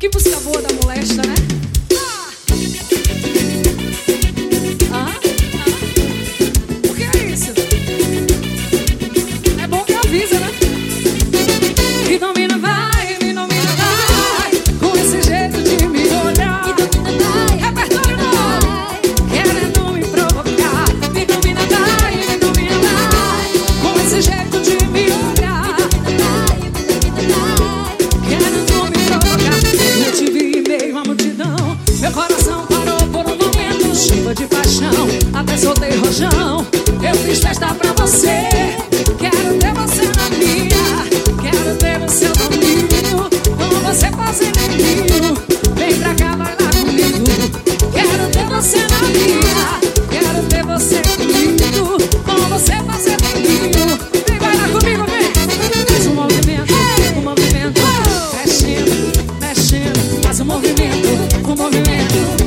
Que música boa da molesta, né? O que é isso? É bom que avisa, né? Me domina, vai, com esse jeito de me olhar. Repertório não, querendo me provocar. Me domina, vai, com esse jeito de me olhar. Querendo me provocar. Eu te vi em meio à multidão, meu coração parou por um momento, chuva de paixão, até soltei rojão. Eu fiz festa pra você, quero ter você na minha, quero ter o seu domínio, com você fazendo ninho. Vem pra cá, vai lá comigo, quero ter você na minha, quero ter você comigo, com você fazendo ninho. Vem, vai lá comigo, vem. Faz um movimento, mexendo, faz um movimento,